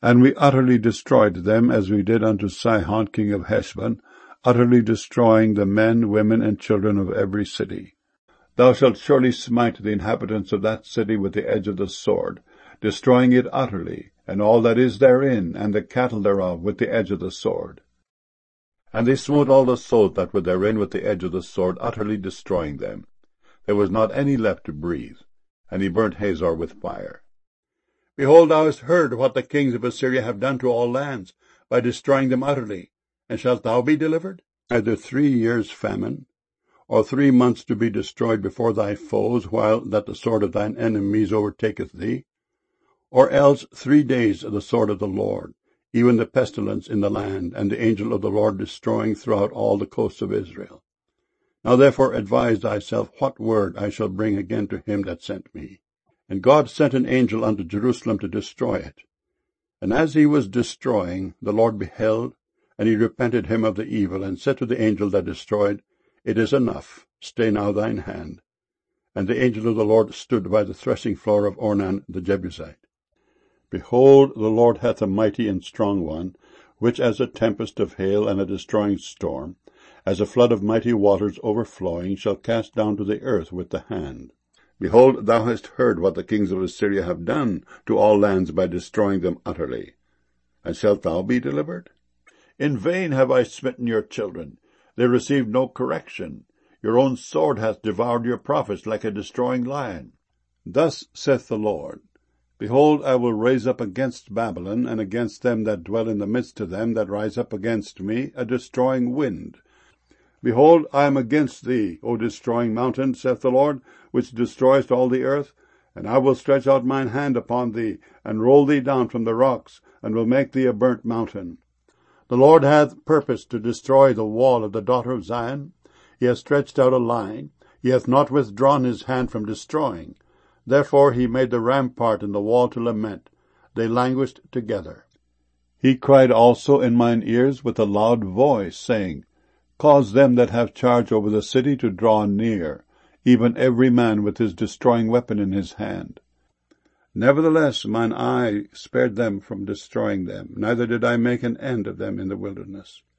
And we utterly destroyed them, as we did unto Sihon king of Heshbon, utterly destroying the men, women, and children of every city. Thou shalt surely smite the inhabitants of that city with the edge of the sword, destroying it utterly, and all that is therein, and the cattle thereof, with the edge of the sword. And they smote all the souls that were therein with the edge of the sword, utterly destroying them. There was not any left to breathe. And he burnt Hazor with fire. Behold, thou hast heard what the kings of Assyria have done to all lands, by destroying them utterly. And shalt thou be delivered? Either 3 years' famine, or 3 months to be destroyed before thy foes, while that the sword of thine enemies overtaketh thee? Or else 3 days of the sword of the Lord, even the pestilence in the land, and the angel of the Lord destroying throughout all the coasts of Israel. Now therefore advise thyself what word I shall bring again to him that sent me. And God sent an angel unto Jerusalem to destroy it. And as he was destroying, the Lord beheld, and he repented him of the evil, and said to the angel that destroyed, It is enough, stay now thine hand. And the angel of the Lord stood by the threshing floor of Ornan the Jebusite. Behold, the Lord hath a mighty and strong one, which as a tempest of hail and a destroying storm, as a flood of mighty waters overflowing, shall cast down to the earth with the hand. Behold, thou hast heard what the kings of Assyria have done to all lands by destroying them utterly. And shalt thou be delivered? In vain have I smitten your children. They received no correction. Your own sword hath devoured your prophets like a destroying lion. Thus saith the Lord, Behold, I will raise up against Babylon, and against them that dwell in the midst of them that rise up against me, a destroying wind. Behold, I am against thee, O destroying mountain, saith the Lord, which destroyest all the earth, and I will stretch out mine hand upon thee, and roll thee down from the rocks, and will make thee a burnt mountain. The Lord hath purposed to destroy the wall of the daughter of Zion. He hath stretched out a line. He hath not withdrawn his hand from destroying. Therefore he made the rampart and the wall to lament. They languished together. He cried also in mine ears with a loud voice, saying, Cause them that have charge over the city to draw near, even every man with his destroying weapon in his hand. Nevertheless mine eye spared them from destroying them, neither did I make an end of them in the wilderness.